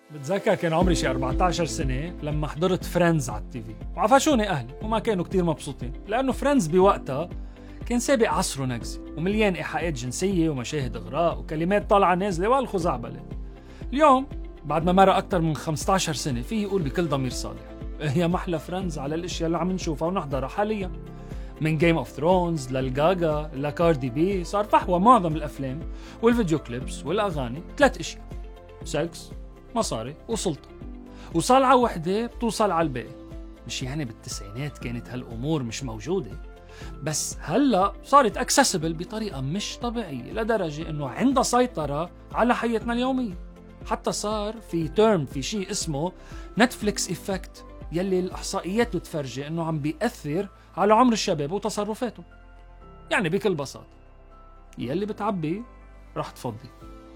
بتذكر كان عمري شي 14 سنة لما حضرت فريندز على التي في، وعفشوني أهلي وما كانوا كتير مبسوطين لأنه فريندز بوقتها كان سابق عصره نكزي ومليان إيحاءات جنسية ومشاهد إغراء وكلمات طالعة نازلة والخزعبلة. اليوم بعد ما مر أكتر من 15 سنة فيه يقول بكل ضمير صالح هي محلى فريندز على الاشياء اللي عم نشوفها ونحضرها حاليا، من جيم اوف ثرونز للجاجا لكاردي بي. صار فحوى معظم الأفلام والفيديو كليبس والأغاني 3 أشياء: سكس، مصاري، وسلطة، وصلعة وحدة بتوصل على الباقي. مش يعني بالتسعينات كانت هالأمور مش موجودة، بس هلأ صارت اكسسبل بطريقة مش طبيعية لدرجة انه عندها سيطرة على حياتنا اليومية. حتى صار في شيء اسمه نتفليكس إفكت، يلي الإحصائيات بتفرجي انه عم بيأثر على عمر الشباب وتصرفاتهم. يعني بكل بساطة يلي بتعبي رح تفضي،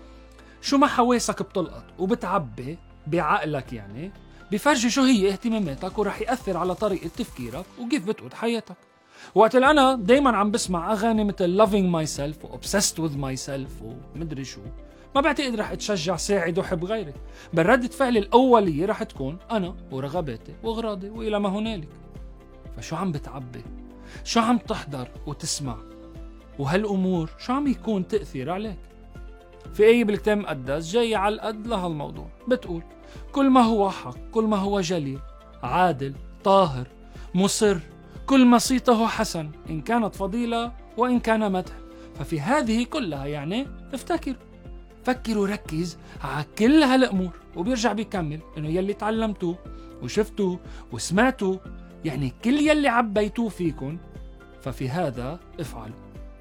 شو ما حواسك بتلقط وبتعبي بعقلك، يعني بفرجي شو هي اهتماماتك ورح يأثر على طريقة تفكيرك وكيف بتقود حياتك. وقت اللي أنا دايما عم بسمع أغاني مثل Loving Myself و Obsessed with Myself ومدري شو، ما بعتقد رح اتشجع ساعد وحب غيري، بل ردة فعلي الأولية رح تكون أنا ورغباتي وأغراضي وإلى ما هنالك. فشو عم بتعبي؟ شو عم تحضر وتسمع؟ وهالأمور شو عم يكون تأثير عليك؟ في آية بالكتاب المقدس جاية على القد لهالموضوع، بتقول كل ما هو حق، كل ما هو جليل، عادل، طاهر، مصر، كل ما صيته حسن، إن كانت فضيلة وإن كان مدح، ففي هذه كلها يعني افتكر، فكر وركز على كل هالأمور. وبيرجع بيكمل إنه يلي تعلمتوه وشفتوه وسمعتوه، يعني كل يلي عبيتوه فيكن، ففي هذا افعلوا.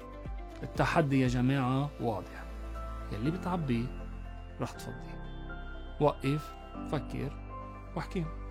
التحدي يا جماعة واضح، يلي بتعبيه رح تفضيه. وقف، فكر، واحكيه.